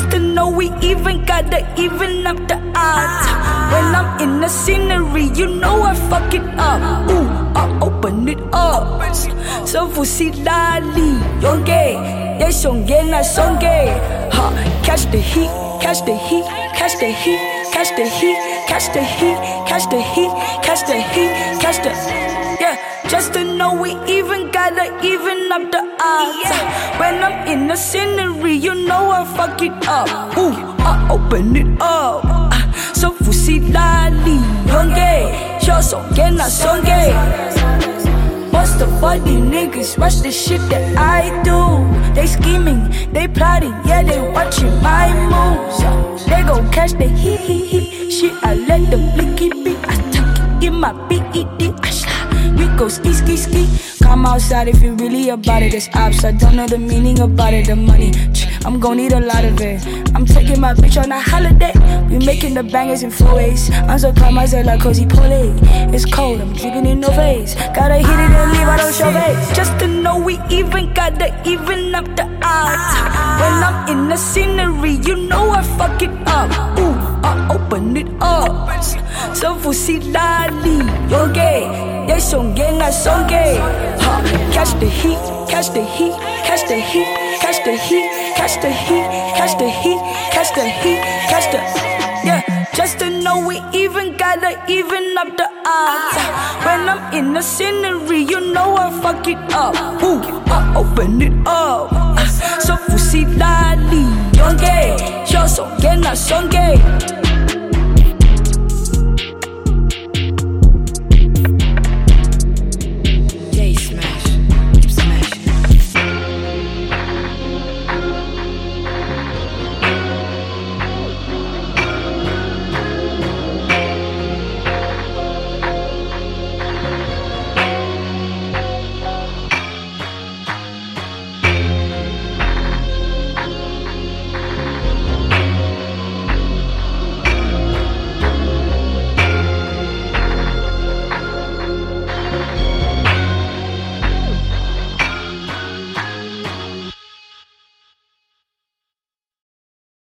Just to know we even gotta even up the odds. When I'm in the scenery, you know I fuck it up. Ooh, I open it up. So fusi lali, yonge, yes yonge na songe. Ha, catch the heat, catch the heat, catch the heat, catch the heat, catch the heat, catch the heat, catch the heat, catch the. Yeah, just to know we even gotta even up the odds. When I'm in the scenery, you know I fuck it up. Ooh, I open it up. So fusi lali, yonge, yo songe na songe. Most of all these niggas watch the shit that I do. They scheming, they plotting, yeah, they watching my moves. They gon' catch the hee shit, I let the blicky beat. I tuck it in my BED. We go ski, ski, ski. Come outside if you really about it. It's ops, I don't know the meaning about it. The money, I'm gon' need a lot of it. I'm taking my bitch on a holiday. We making the bangers in 4 ways. I'm so calm, I say like cozy pole. It's cold, I'm drinking in no face. Gotta hit it and leave, I don't show face. Just to know we even gotta even up the odds. When I'm in the scenery, you know I fuck it up. Ooh, I open it up. So fusi lali, yonge, yes yonge na songe. Ha, catch the heat, catch the heat, catch the heat, catch the heat, catch the heat, catch the heat, catch the heat, catch the. Yeah, just to know we even gotta even up the odds. When I'm in the scenery, you know I fuck it up. Ooh, I open it up. So fusi lali, yonge, yo songe na songe.